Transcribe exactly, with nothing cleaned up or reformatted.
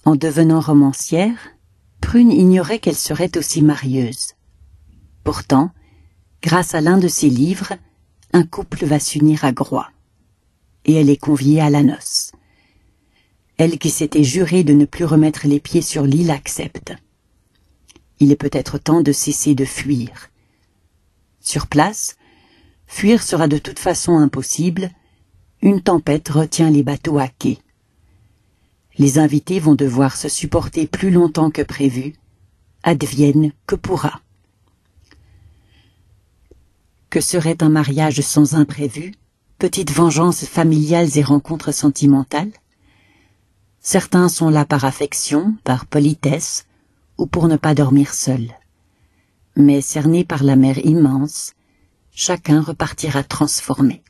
En devenant romancière, Prune ignorait qu'elle serait aussi marieuse. Pourtant, grâce à l'un de ses livres, un couple va s'unir à Groix. Et elle est conviée à la noce. Elle qui s'était jurée de ne plus remettre les pieds sur l'île accepte. Il est peut-être temps de cesser de fuir. Sur place, fuir sera de toute façon impossible. Une tempête retient les bateaux à quai. Les invités vont devoir se supporter plus longtemps que prévu. Advienne que pourra. Que serait un mariage sans imprévu? Petites vengeances familiales et rencontres sentimentales? Certains sont là par affection, par politesse, ou pour ne pas dormir seul. Mais cerné par la mer immense, chacun repartira transformé.